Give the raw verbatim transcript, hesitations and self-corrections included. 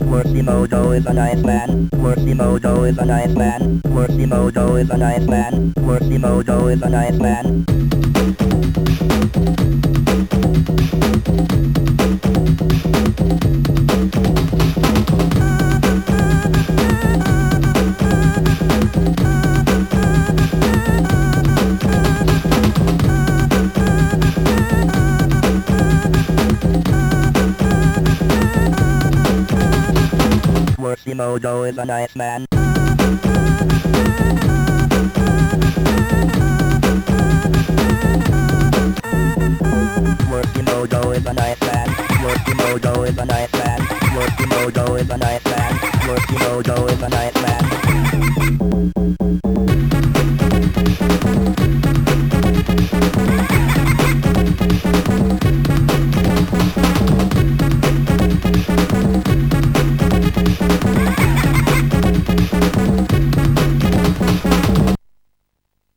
Worky Mojo is a nice man. Worky Mojo is a nice man. Worky Mojo is a nice man. Worky Mojo is a nice man. Worky Mojo is a nice man. Worky Mojo is a nice man. Worky Mojo is a nice man. Worky Mojo is a nice man. Worky Mojo is a nice man.